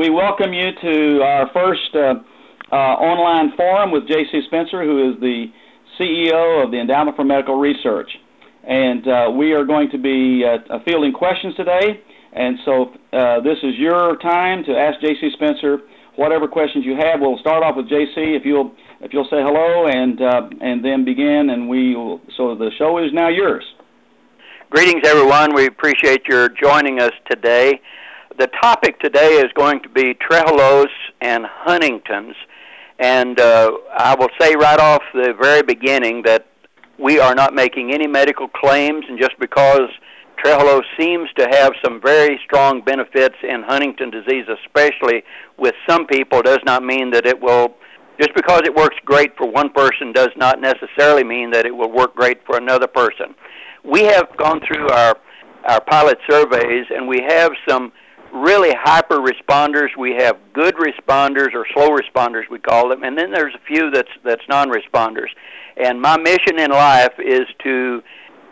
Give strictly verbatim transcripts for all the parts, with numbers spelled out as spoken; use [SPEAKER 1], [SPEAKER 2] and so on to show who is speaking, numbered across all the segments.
[SPEAKER 1] we welcome you to our first uh, uh, online forum with J C Spencer, who is the C E O of the Endowment for Medical Research. And uh, we are going to be uh, fielding questions today. And so uh, this is your time to ask J C Spencer whatever questions you have. We'll start off with J C if you'll if you'll say hello and uh, and then begin. And we will, so the show is now yours.
[SPEAKER 2] Greetings, everyone. We appreciate your joining us today. The topic today is going to be trehalose and Huntington's. And uh, I will say right off the very beginning that we are not making any medical claims, and just because trehalose seems to have some very strong benefits in Huntington disease, especially with some people, does not mean that it will, just because it works great for one person does not necessarily mean that it will work great for another person. We have gone through our, our pilot surveys, and we have some really hyper responders. We have good responders, or slow responders we call them, and then there's a few that's, that's non-responders. And my mission in life is to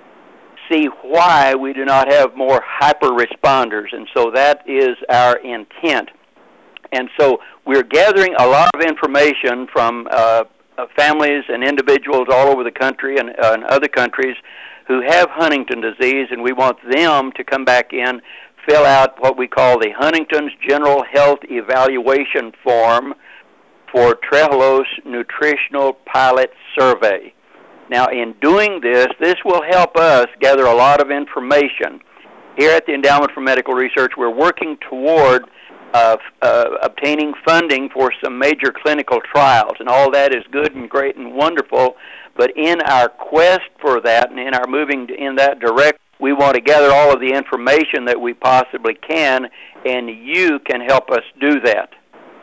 [SPEAKER 2] see why we do not have more hyper responders, and so that is our intent. And so we're gathering a lot of information from uh, families and individuals all over the country and, uh, and other countries who have Huntington disease, and we want them to come back in, fill out what we call the Huntington's General Health Evaluation Form for Trehalose Nutritional Pilot Survey. Now, in doing this, this will help us gather a lot of information. Here at the Endowment for Medical Research, we're working toward uh, uh, obtaining funding for some major clinical trials, and all that is good and great and wonderful, but in our quest for that and in our moving in that direction, we want to gather all of the information that we possibly can, and you can help us do that.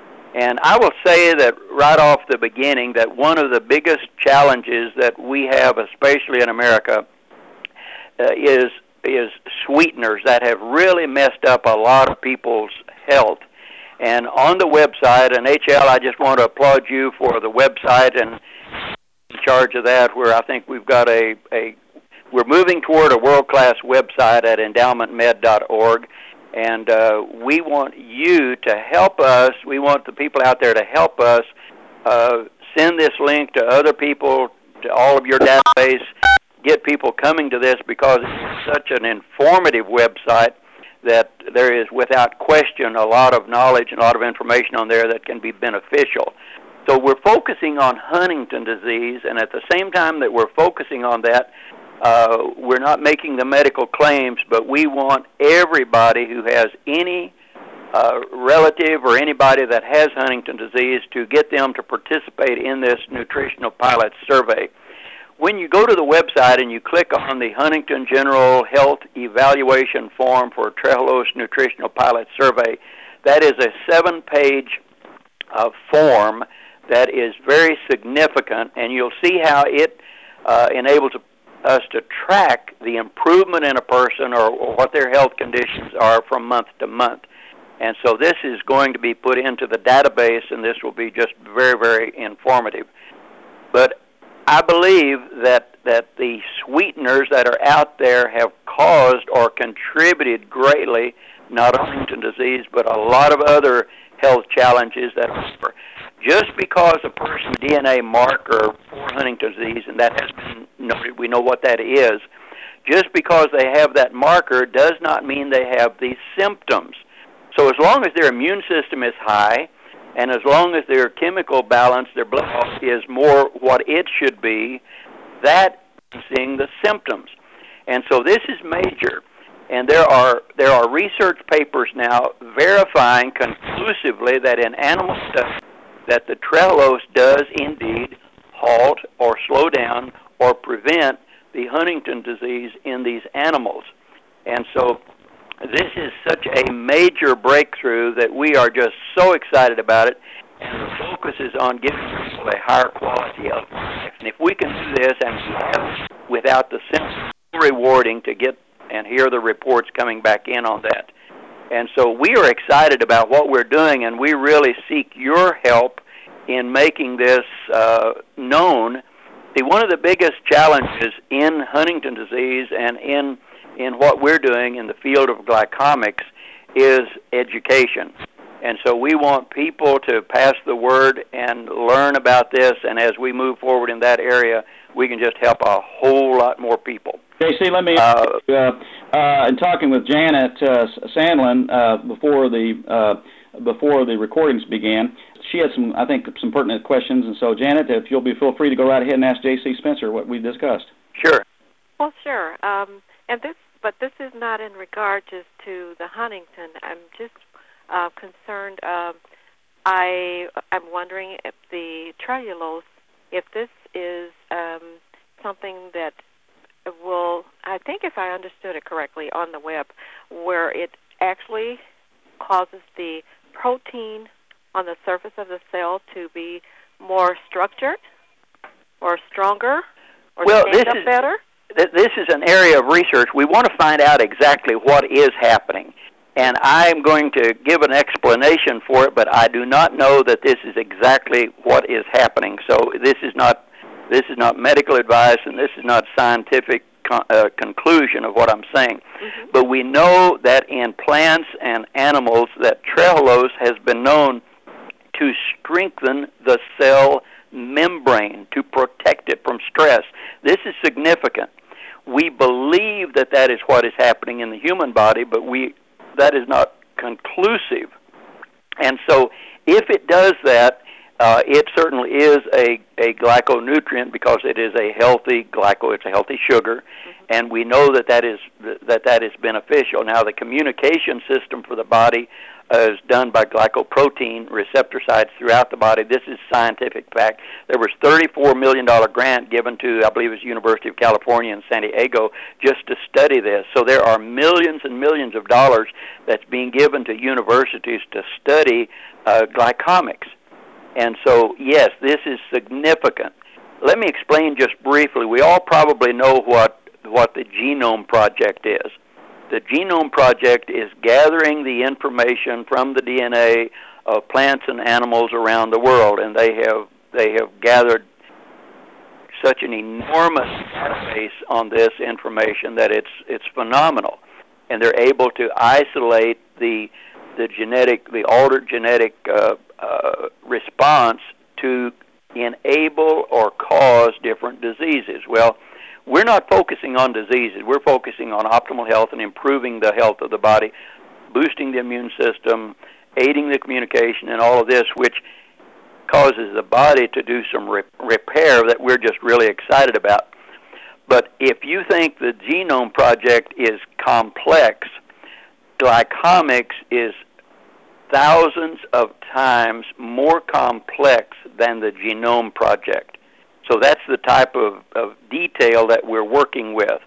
[SPEAKER 2] And I will say that right off the beginning that one of the biggest challenges that we have, especially in America, uh, is is sweeteners that have really messed up a lot of people's health. And on the website, and H L, I just want to applaud you for the website and in charge of that, where I think we've got a, a we're moving toward a world-class website at endowment med dot org. And uh, we want you to help us. We want the people out there to help us uh, send this link to other people, to all of your database, get people coming to this, because it's such an informative website that there is, without question, a lot of knowledge and a lot of information on there that can be beneficial. So we're focusing on Huntington disease, and at the same time that we're focusing on that, Uh, we're not making the medical claims, but we want everybody who has any uh, relative or anybody that has Huntington disease to get them to participate in this nutritional pilot survey. When you go to the website and you click on the Huntington General Health Evaluation Form for Trehalose Nutritional Pilot Survey, that is a seven-page uh, form that is very significant, and you'll see how it uh, enables a us to track the improvement in a person or, or what their health conditions are from month to month. And so this is going to be put into the database, and this will be just very, very informative. But I believe that, that the sweeteners that are out there have caused or contributed greatly, not only Huntington disease, but a lot of other health challenges that are. Just because a person's D N A marker for Huntington's disease, and that has been noted, we know what that is, just because they have that marker does not mean they have these symptoms. So as long as their immune system is high, and as long as their chemical balance, their blood is more what it should be, that is seeing the symptoms. And so this is major. And there are there are research papers now verifying conclusively that in animal studies, that the trehalose does indeed halt or slow down or prevent the Huntington disease in these animals. And so this is such a major breakthrough that we are just so excited about it, and the focus is on giving people a higher quality of life. And if we can do this and without the symptoms, it's rewarding to get and hear the reports coming back in on that. And so we are excited about what we're doing, and we really seek your help in making this uh, known. See, one of the biggest challenges in Huntington disease and in in what we're doing in the field of glycomics is education. And so we want people to pass the word and learn about this, and as we move forward in that area, we can just help a whole lot more people.
[SPEAKER 1] J C, let me, uh, uh, uh, in talking with Janet uh, Sandlin uh, before the uh, before the recordings began, she had some, I think, some pertinent questions, and so Janet, if you'll be feel free to go right ahead and ask J C Spencer what we discussed.
[SPEAKER 2] Sure.
[SPEAKER 3] Well, sure. Um, and this, but this is not in regard just to the Huntington. I'm just uh, concerned. Um, I I'm wondering if the trellulose, if this is um, something that will, I think if I understood it correctly on the web, where it actually causes the protein on the surface of the cell to be more structured or stronger or
[SPEAKER 2] well,
[SPEAKER 3] stand
[SPEAKER 2] this
[SPEAKER 3] up
[SPEAKER 2] is,
[SPEAKER 3] better?
[SPEAKER 2] Th- this is an area of research. We want to find out exactly what is happening. And I'm going to give an explanation for it, but I do not know that this is exactly what is happening. So this is not this is not medical advice, and this is not scientific con- uh, conclusion of what I'm saying.
[SPEAKER 3] Mm-hmm.
[SPEAKER 2] But we know that in plants and animals that trehalose has been known to strengthen the cell membrane, to protect it from stress. This is significant. We believe that that is what is happening in the human body, but we that is not conclusive. And so if it does that, uh, it certainly is a, a glyconutrient because it is a healthy glyco, it's a healthy sugar, mm-hmm. and we know that that is, that that is beneficial. Now, the communication system for the body uh, is done by glycoprotein receptor sites throughout the body. This is scientific fact. There was thirty-four million dollars grant given to, I believe it was University of California in San Diego, just to study this. So there are millions and millions of dollars that's being given to universities to study uh, glycomics. And so, yes, this is significant. Let me explain just briefly. We all probably know what, what the Genome Project is. The Genome Project is gathering the information from the D N A of plants and animals around the world, and they have they have gathered such an enormous database on this information that it's it's phenomenal, and they're able to isolate the the genetic the altered genetic uh, uh, response to enable or cause different diseases. Well, we're not focusing on diseases. We're focusing on optimal health and improving the health of the body, boosting the immune system, aiding the communication, and all of this, which causes the body to do some re- repair that we're just really excited about. But if you think the Genome Project is complex, glycomics is thousands of times more complex than the Genome Project. So that's the type of, of detail that we're working with.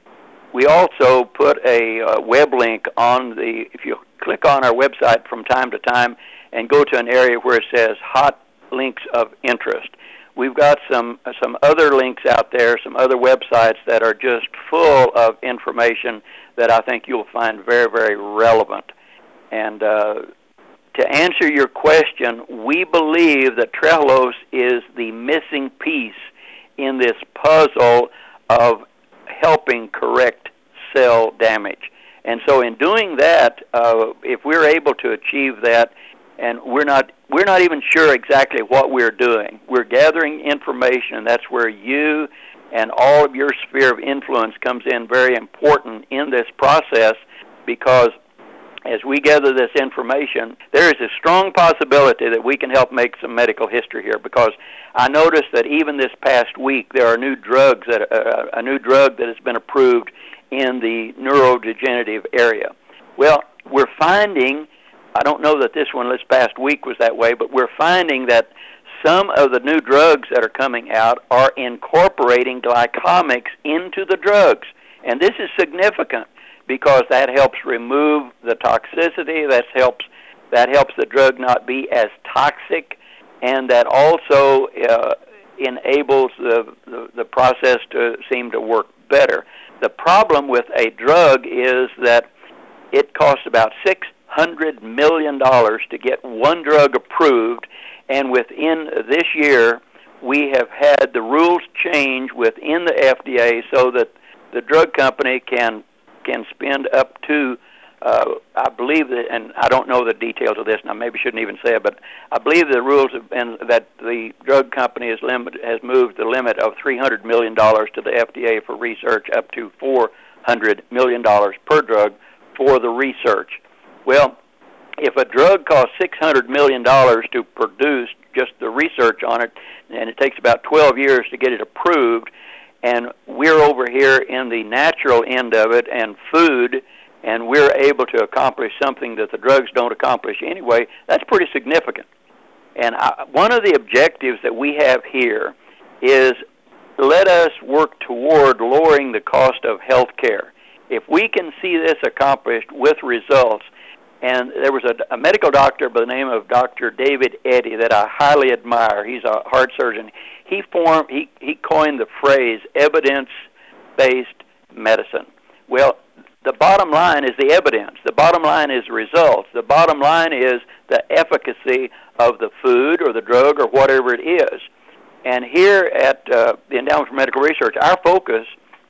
[SPEAKER 2] We also put a uh, web link on the, if you click on our website from time to time and go to an area where it says hot links of interest. We've got some some other links out there, some other websites that are just full of information that I think you'll find very, very relevant. And uh, to answer your question, we believe that trehalose is the missing piece in this puzzle of helping correct cell damage. And so in doing that, uh, if we're able to achieve that, and we're not we're not even sure exactly what we're doing. We're gathering information, and that's where you and all of your sphere of influence comes in very important in this process, because as we gather this information, there is a strong possibility that we can help make some medical history here, because I noticed that even this past week there are new drugs, that uh, a new drug that has been approved in the neurodegenerative area. Well, we're finding, I don't know that this one this past week was that way, but we're finding that some of the new drugs that are coming out are incorporating glycomics into the drugs. And this is significant, because that helps remove the toxicity, that helps that helps the drug not be as toxic, and that also uh, enables the, the, the process to seem to work better. The problem with a drug is that it costs about six hundred million dollars to get one drug approved, and within this year we have had the rules change within the F D A so that the drug company can can spend up to uh, I believe that, and I don't know the details of this, and I maybe shouldn't even say it, but I believe the rules have been that the drug company has, limit, has moved the limit of three hundred million dollars to the F D A for research up to four hundred million dollars per drug for the research. Well, if a drug costs six hundred million dollars to produce, just the research on it, and it takes about twelve years to get it approved, and we're over here in the natural end of it and food, and we're able to accomplish something that the drugs don't accomplish anyway, that's pretty significant. And I, one of the objectives that we have here is let us work toward lowering the cost of health care. If we can see this accomplished with results, and there was a, a medical doctor by the name of Doctor David Eddy that I highly admire. He's a heart surgeon. He formed, he, he coined the phrase evidence-based medicine. Well, the bottom line is the evidence. The bottom line is results. The bottom line is the efficacy of the food or the drug or whatever it is. And here at uh, the Endowment for Medical Research, our focus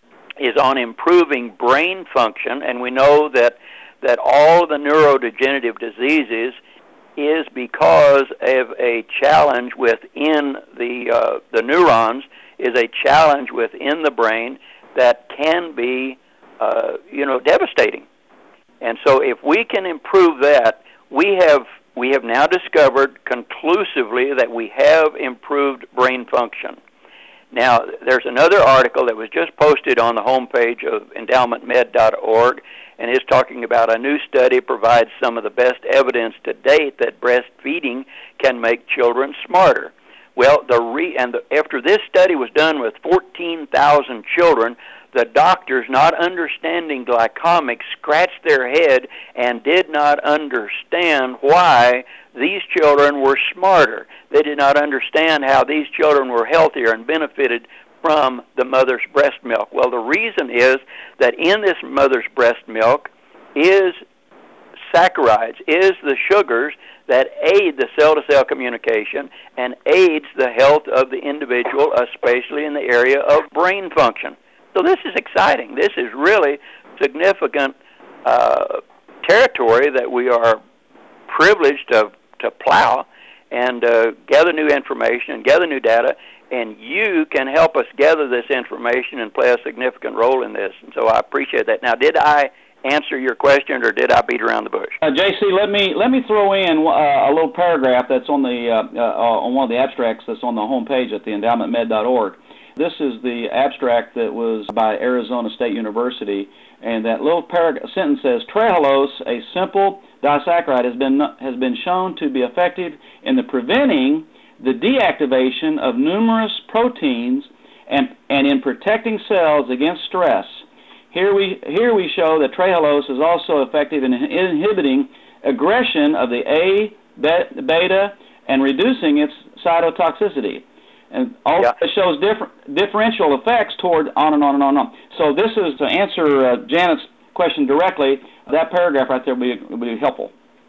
[SPEAKER 2] is on improving brain function, and we know that that all the neurodegenerative diseases is because of a challenge within the uh, the neurons, is a challenge within the brain that can be, uh, you know, devastating. And so, if we can improve that, we have we have now discovered conclusively that we have improved brain function. Now, there's another article that was just posted on the homepage of endowment med dot org, and is talking about a new study provides some of the best evidence to date that breastfeeding can make children smarter. Well, the re and the, after this study was done with fourteen thousand children, the doctors, not understanding glycomics, scratched their head and did not understand why these children were smarter. They did not understand how these children were healthier and benefited from the mother's breast milk. Well, the reason is that in this mother's breast milk is saccharides, is the sugars that aid the cell-to-cell communication and aids the health of the individual, especially in the area of brain function. So this is exciting. This is really significant uh, territory that we are privileged to, to plow and uh, gather new information and gather new data, and you can help us gather this information and play a significant role in this. And so I appreciate that. Now, did I answer your question, or did I beat around the bush?
[SPEAKER 1] Uh, J C, let me let me throw in uh, a little paragraph that's on the uh, uh, on one of the abstracts that's on the home page at the endowment med dot org. This is the abstract that was by Arizona State University, and that little paragraph sentence says, trehalose, a simple disaccharide, has been has been shown to be effective in the preventing the deactivation of numerous proteins and and in protecting cells against stress. Here we here we show that trehalose is also effective in inhibiting aggression of the A, beta, and reducing its cytotoxicity. And also yeah. It shows different differential effects toward on and on and on and on. So this is to answer uh, Janet's question directly. That paragraph right there will be, will be helpful.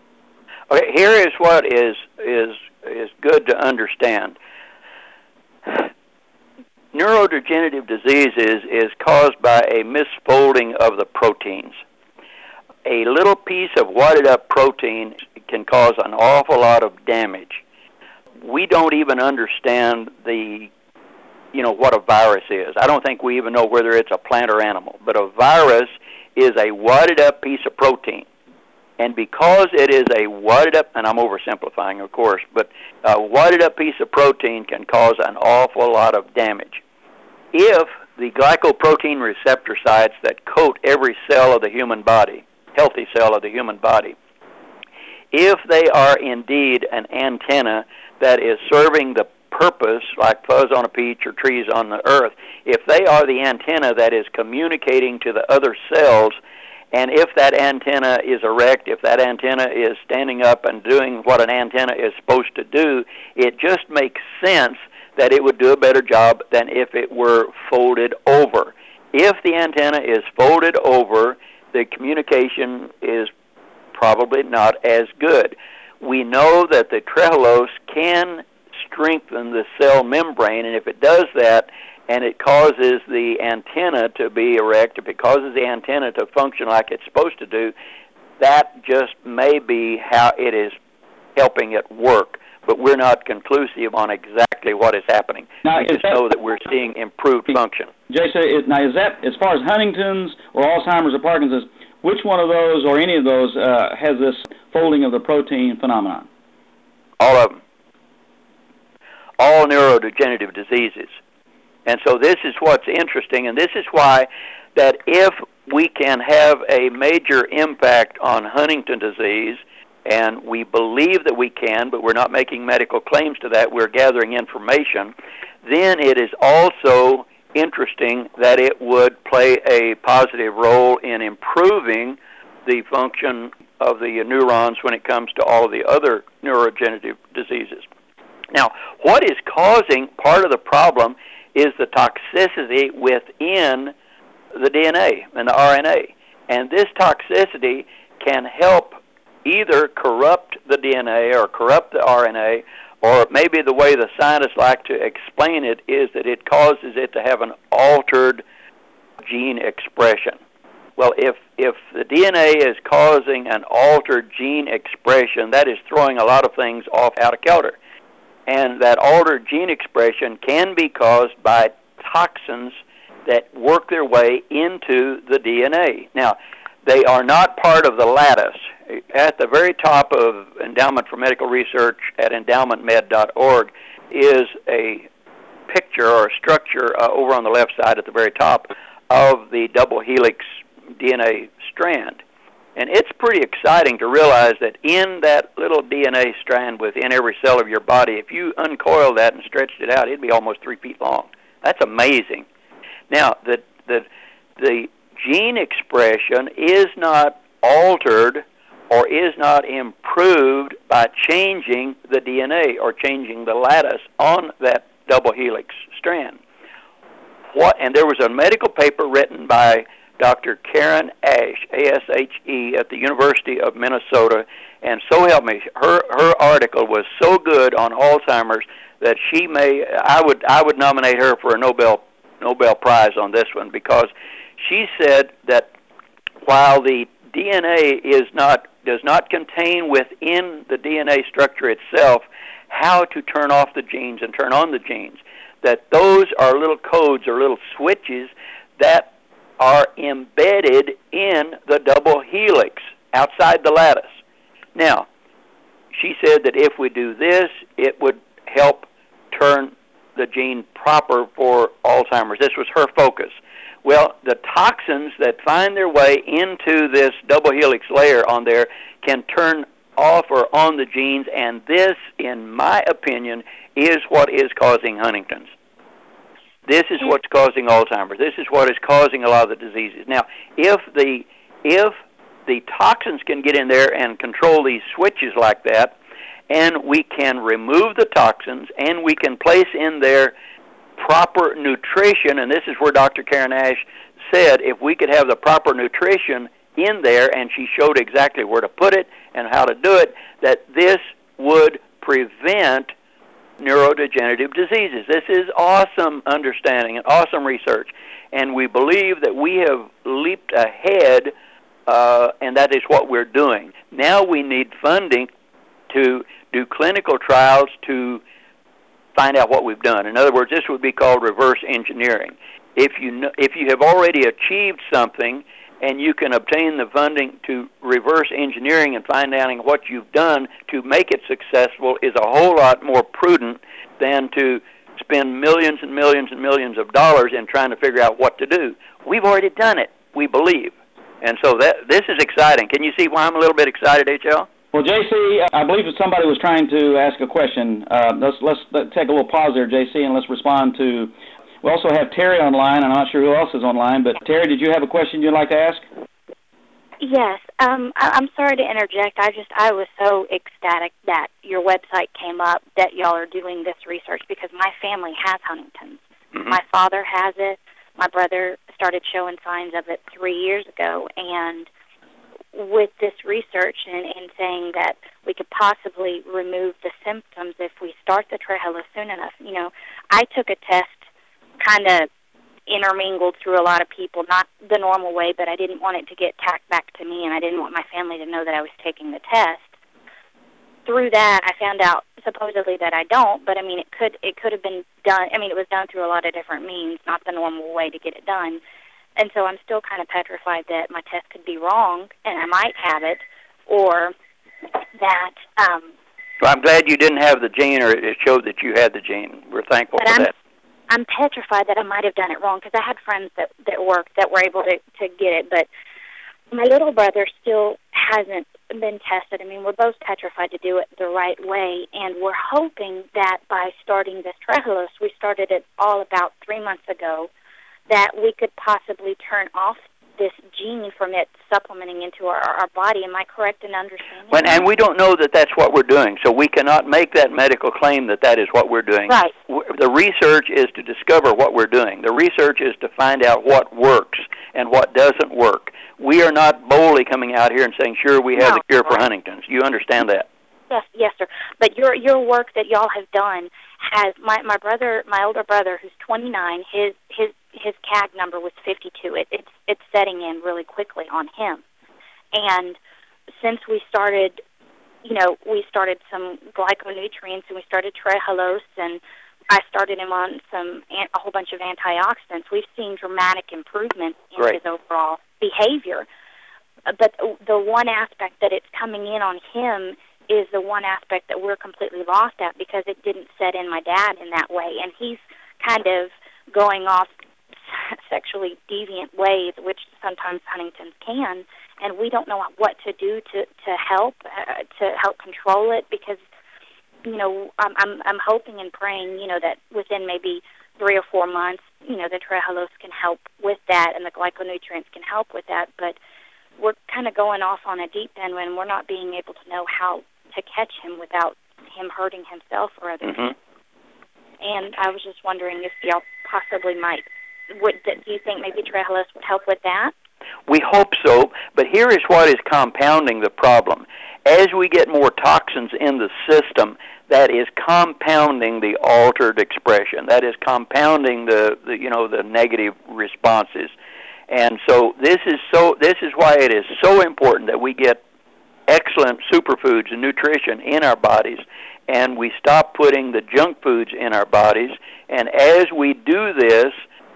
[SPEAKER 2] Okay, here is what is is is good to understand. Neurodegenerative diseases is caused by a misfolding of the proteins. A little piece of wadded up protein can cause an awful lot of damage. We don't even understand the, you know, what a virus is. I don't think we even know whether it's a plant or animal. But a virus is a wadded up piece of protein. And because it is a wadded up, and I'm oversimplifying, of course, but a wadded up piece of protein can cause an awful lot of damage. If the glycoprotein receptor sites that coat every cell of the human body, healthy cell of the human body, if they are indeed an antenna that is serving the purpose, like fuzz on a peach or trees on the earth, if they are the antenna that is communicating to the other cells, and if that antenna is erect, if that antenna is standing up and doing what an antenna is supposed to do, it just makes sense that it would do a better job than if it were folded over. If the antenna is folded over, the communication is probably not as good. We know that the trehalose can strengthen the cell membrane, and if it does that, and it causes the antenna to be erect, if it causes the antenna to function like it's supposed to do, that just may be how it is helping it work, but we're not conclusive on exactly what is happening.
[SPEAKER 1] Now,
[SPEAKER 2] we just
[SPEAKER 1] that,
[SPEAKER 2] know that we're seeing improved function.
[SPEAKER 1] Jason, is, now is that, as far as Huntington's or Alzheimer's or Parkinson's, which one of those or any of those uh, has this folding of the protein phenomenon?
[SPEAKER 2] All of them. All neurodegenerative diseases. And so this is what's interesting, and this is why that if we can have a major impact on Huntington disease, and we believe that we can, but we're not making medical claims to that, we're gathering information, then it is also interesting that it would play a positive role in improving the function of the neurons when it comes to all of the other neurodegenerative diseases. Now, what is causing part of the problem is the toxicity within the D N A and the R N A. And this toxicity can help either corrupt the D N A or corrupt the R N A, or maybe the way the scientists like to explain it is that it causes it to have an altered gene expression. Well, if, if the D N A is causing an altered gene expression, that is throwing a lot of things off out of kilter. And that altered gene expression can be caused by toxins that work their way into the D N A. Now, they are not part of the lattice. At the very top of Endowment for Medical Research at endowment med dot org is a picture or a structure uh, over on the left side at the very top of the double helix D N A strand. And it's pretty exciting to realize that in that little D N A strand within every cell of your body, if you uncoil that and stretched it out, it'd be almost three feet long. That's amazing. Now, the the the gene expression is not altered or is not improved by changing the D N A or changing the lattice on that double helix strand. What? And there was a medical paper written by Doctor Karen Ashe, A S H E, at the University of Minnesota, and so help me, her her article was so good on Alzheimer's that she may I would I would nominate her for a Nobel Nobel Prize on this one, because she said that while the D N A is not does not contain within the D N A structure itself how to turn off the genes and turn on the genes, that those are little codes or little switches that are embedded in the double helix outside the lattice. Now, she said that if we do this, it would help turn the gene proper for Alzheimer's. This was her focus. Well, the toxins that find their way into this double helix layer on there can turn off or on the genes, and this, in my opinion, is what is causing Huntington's. This is what's causing Alzheimer's. This is what is causing a lot of the diseases. Now, if the if the toxins can get in there and control these switches like that, and we can remove the toxins, and we can place in there proper nutrition, and this is where Doctor Karen Ashe said if we could have the proper nutrition in there, and she showed exactly where to put it and how to do it, that this would prevent neurodegenerative diseases. This is awesome understanding and awesome research, and we believe that we have leaped ahead, uh, and that is what we're doing. Now we need funding to do clinical trials to find out what we've done. In other words, this would be called reverse engineering. If you know, if you have already achieved something and you can obtain the funding to reverse engineering and find out what you've done to make it successful is a whole lot more prudent than to spend millions and millions and millions of dollars in trying to figure out what to do. We've already done it, we believe. And so that this is exciting. Can you see why I'm a little bit excited, H L?
[SPEAKER 1] Well, J C, I believe that somebody was trying to ask a question. Uh, let's, let's let's take a little pause there, J C, and let's respond to. We also have Terry online. I'm not sure who else is online, but Terry, did you have a question you'd like to ask?
[SPEAKER 4] Yes. Um, I, I'm sorry to interject. I just I was so ecstatic that your website came up, that y'all are doing this research, because my family has Huntington's. Mm-hmm. My father has it. My brother started showing signs of it three years ago, and with this research and, and saying that we could possibly remove the symptoms if we start the Trehelo soon enough, you know, I took a test kind of intermingled through a lot of people, not the normal way, but I didn't want it to get tacked back to me, and I didn't want my family to know that I was taking the test. Through that, I found out supposedly that I don't, but I mean, it could it could have been done. I mean, it was done through a lot of different means, not the normal way to get it done. And so I'm still kind of petrified that my test could be wrong, and I might have it, or that. Um,
[SPEAKER 2] well, I'm glad you didn't have the gene, or it showed that you had the gene. We're thankful for
[SPEAKER 4] I'm,
[SPEAKER 2] that.
[SPEAKER 4] I'm petrified that I might have done it wrong, because I had friends that that worked that were able to to get it, but my little brother still hasn't been tested. I mean, we're both petrified to do it the right way, and we're hoping that by starting this Trehalose, we started it all about three months ago, that we could possibly turn off this gene from it supplementing into our, our body. Am I correct in understanding
[SPEAKER 2] Well,
[SPEAKER 4] that?
[SPEAKER 2] and we don't know that that's what we're doing, so we cannot make that medical claim that that is what we're doing.
[SPEAKER 4] Right.
[SPEAKER 2] The research is to discover what we're doing. The research is to find out what works and what doesn't work. We are not boldly coming out here and saying, sure, we have
[SPEAKER 4] no,
[SPEAKER 2] the cure for
[SPEAKER 4] right.
[SPEAKER 2] Huntington's. You understand that?
[SPEAKER 4] Yes, yes, sir. But your your work that y'all have done has my my brother, my older brother, who's twenty-nine. His his his C A G number was fifty-two. It, it's it's setting in really quickly on him. And since we started, you know, we started some glyconutrients and we started Trehalose, and I started him on some a whole bunch of antioxidants. We've seen dramatic improvement in
[SPEAKER 2] Great.
[SPEAKER 4] his overall behavior. But the one aspect that it's coming in on him is the one aspect that we're completely lost at, because it didn't set in my dad in that way. And he's kind of going off sexually deviant ways, which sometimes Huntington's can, and we don't know what to do to, to help, uh, to help control it, because, you know, I'm, I'm, I'm hoping and praying, you know, that within maybe three or four months, you know, the Trehalose can help with that and the glyconutrients can help with that, but we're kind of going off on a deep end when we're not being able to know how to catch him without him hurting himself or others.
[SPEAKER 2] Mm-hmm.
[SPEAKER 4] And I was just wondering if y'all possibly might, would, do you think maybe Trehalose would help with that?
[SPEAKER 2] We hope so, but here is what is compounding the problem. As we get more toxins in the system, that is compounding the altered expression. That is compounding the, the you know, the negative responses. And so this is so this is why it is so important that we get excellent superfoods and nutrition in our bodies, and we stop putting the junk foods in our bodies. And as we do this,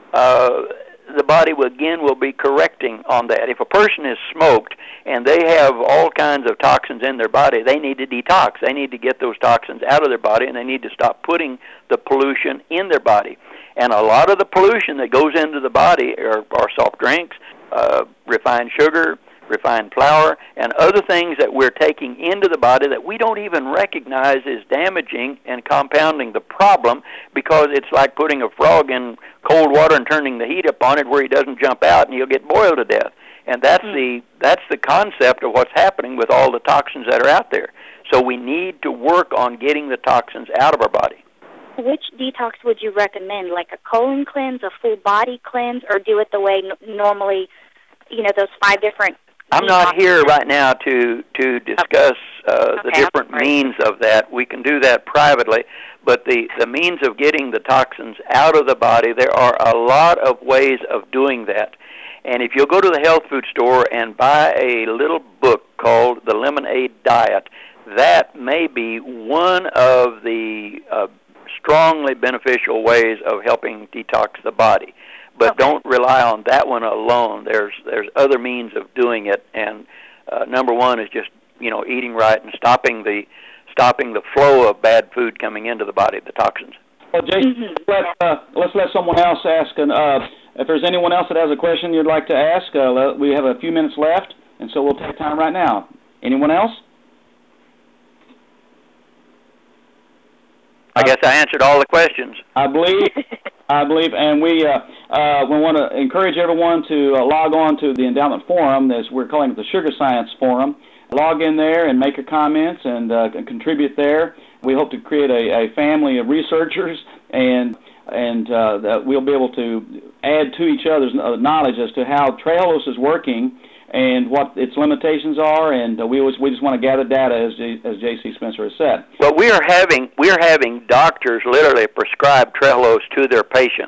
[SPEAKER 2] uh, the body will, again will be correcting on that. If a person is smoked and they have all kinds of toxins in their body, they need to detox. They need to get those toxins out of their body, and they need to stop putting the pollution in their body. And a lot of the pollution that goes into the body are, are soft drinks, uh, refined sugar, refined flour, and other things that we're taking into the body that we don't even recognize is damaging and compounding the problem, because it's like putting a frog in cold water and turning the heat up on it where he doesn't jump out and he'll get boiled to death. And that's mm. the that's the concept of what's happening with all the toxins that are out there. So we need to work on getting the toxins out of our body.
[SPEAKER 4] Which detox would you recommend, like a colon cleanse, a full body cleanse, or do it the way n- normally, you know, those five different
[SPEAKER 2] I'm not here right now to to discuss uh,
[SPEAKER 4] okay,
[SPEAKER 2] the different means of that. We can do that privately, but the, the means of getting the toxins out of the body, there are a lot of ways of doing that. And if you'll go to the health food store and buy a little book called The Lemonade Diet, that may be one of the uh, strongly beneficial ways of helping detox the body. But okay. Don't rely on that one alone. There's there's other means of doing it, and uh, number one is just you know eating right and stopping the stopping the flow of bad food coming into the body, the toxins.
[SPEAKER 1] Well, Jason, mm-hmm. let, uh, let's let someone else ask. And uh, if there's anyone else that has a question you'd like to ask, uh, we have a few minutes left, and so we'll take time right now. Anyone else?
[SPEAKER 2] I guess I answered all the questions.
[SPEAKER 1] I believe, I believe, and we uh, uh, we want to encourage everyone to uh, log on to the Endowment Forum, as we're calling it the Sugar Science Forum. Log in there and make your comments and uh, contribute there. We hope to create a, a family of researchers, and and uh, that we'll be able to add to each other's knowledge as to how Trehalose is working and what its limitations are, and uh, we always, we just want to gather data, as J, as J C Spencer has said.
[SPEAKER 2] Well, we are having we are having doctors literally prescribe Trehalose to their patients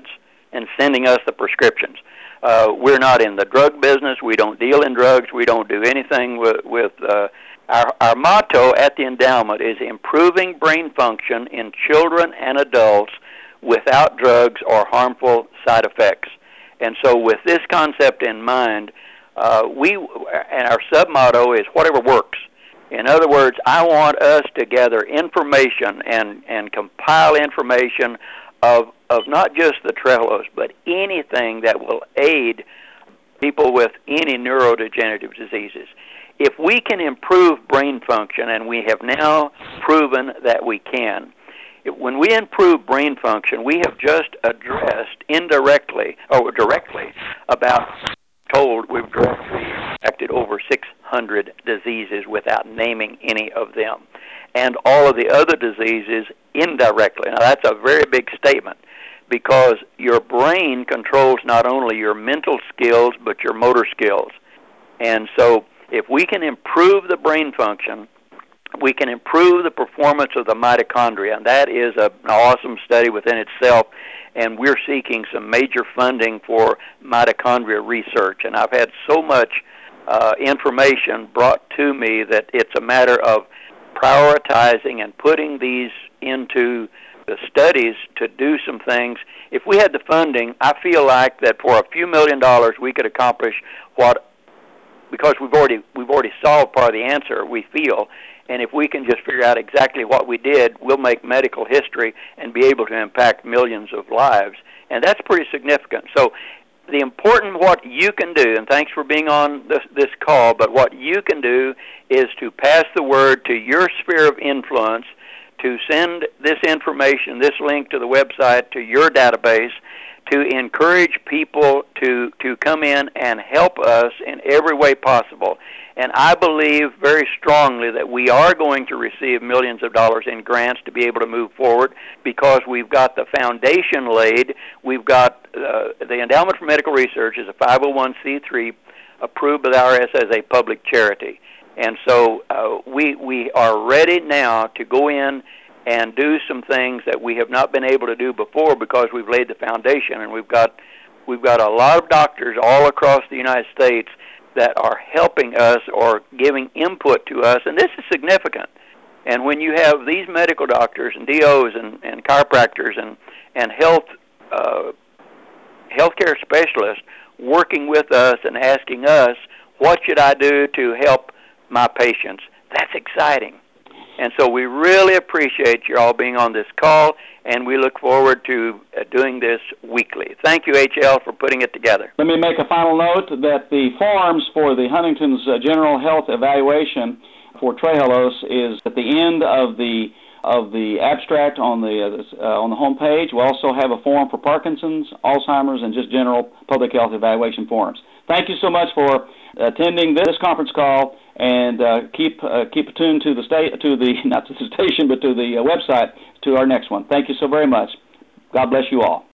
[SPEAKER 2] and sending us the prescriptions. Uh, we're not in the drug business. We don't deal in drugs. We don't do anything with, with uh, our, our motto at the endowment is improving brain function in children and adults without drugs or harmful side effects. And so with this concept in mind, uh, we and our sub-motto is whatever works. In other words, I want us to gather information and, and compile information of, of not just the Trehalose, but anything that will aid people with any neurodegenerative diseases. If we can improve brain function, and we have now proven that we can, when we improve brain function, we have just addressed indirectly or directly about told we've directly affected over six hundred diseases without naming any of them, and all of the other diseases indirectly. Now that's a very big statement, because your brain controls not only your mental skills but your motor skills. And so if we can improve the brain function, we can improve the performance of the mitochondria, and that is a, an awesome study within itself, and we're seeking some major funding for mitochondria research. And I've had so much uh, information brought to me that it's a matter of prioritizing and putting these into the studies to do some things. If we had the funding, I feel like that for a few million dollars we could accomplish what, because we've already we've already solved part of the answer, we feel. And if we can just figure out exactly what we did, we'll make medical history and be able to impact millions of lives. And that's pretty significant. So the important, what you can do, and thanks for being on this, this call, but what you can do is to pass the word to your sphere of influence, to send this information, this link to the website, to your database, to encourage people to, to come in and help us in every way possible. And I believe very strongly that we are going to receive millions of dollars in grants to be able to move forward, because we've got the foundation laid. We've got uh, the Endowment for Medical Research is a five oh one c three approved by the I R S as a public charity. And so uh, we, we are ready now to go in and do some things that we have not been able to do before, because we've laid the foundation, and we've got we've got a lot of doctors all across the United States that are helping us or giving input to us, and this is significant. And when you have these medical doctors and D Os and, and chiropractors and and health uh, healthcare specialists working with us and asking us, what should I do to help my patients? That's exciting. And so we really appreciate you all being on this call, and we look forward to uh, doing this weekly. Thank you, H L, for putting it together.
[SPEAKER 1] Let me make a final note that the forms for the Huntington's uh, General Health Evaluation for Trehalose is at the end of the of the abstract on the uh, uh, on the home page. We also have a form for Parkinson's, Alzheimer's, and just general public health evaluation forms. Thank you so much for attending this conference call, and uh, keep uh, keep tuned to the sta- to the not to the station but to the uh, website to our next one. Thank you so very much. God bless you all.